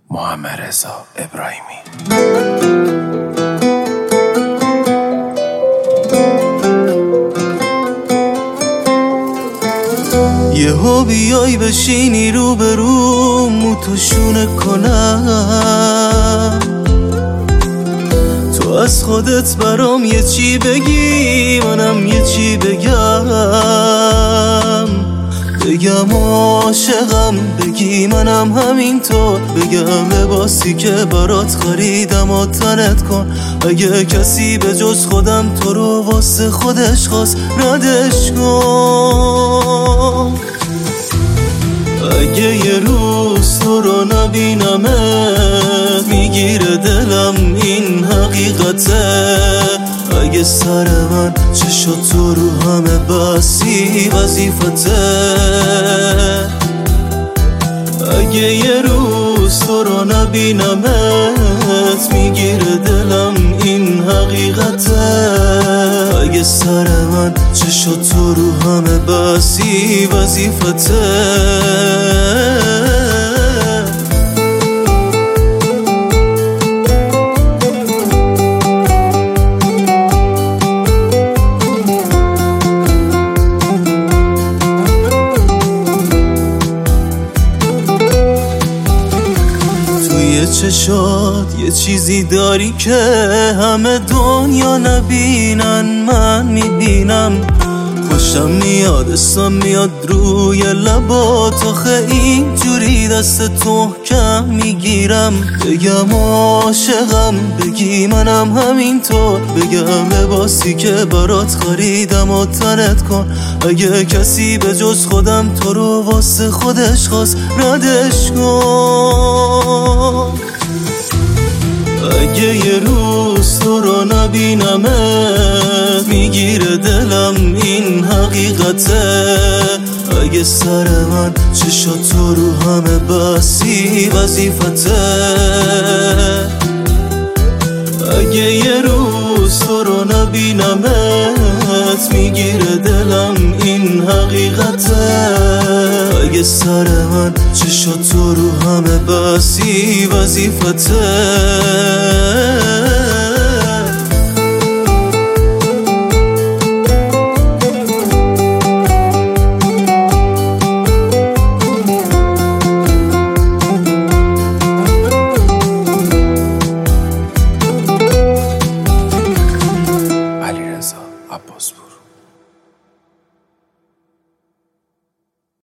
محمدرضا ابراهیمی. یهو بیای بشینی روبروم موتو شونه کنم، تو از خودت برام یه چی بگی منم یه چی بگم عاشقم بگی منم همینطور بگم لباسی که برات خریدم و تنت کن، اگه کسی به جز خودم تو رو واسه خودش خواست ردش کن. اگه یه روز تو رو نبینمت میگیره دلم این حقیقته، اگه سر من چشات تو رو همه بسی وظیفته، اگه یه روز تو رو نبینمت میگیره دلم این حقیقته، اگه سر من چشات تو رو همه بسی وظیفته. چشات یه چیزی داری که همه دنیا نبینن، من میبینم خوشم میاد اسم میاد روی لبات، آخه اینجوری دست محکم میگیرم بگم عاشقم بگی منم همینطور بگم لباسی که برات خریدم و تنت کن، اگه کسی به جز خودم تو رو واسه خودش خواست ردش کن. اگه یه روز تو رو نبینمت میگیره دلم این حقیقته، اگه سر من چشات تو رو همه بسی وظیفته، اگه یه روز تو رو نبینمت میگیره دلم این حقیقته، اگه سر من چشات تو رو همه بسی وظیفته.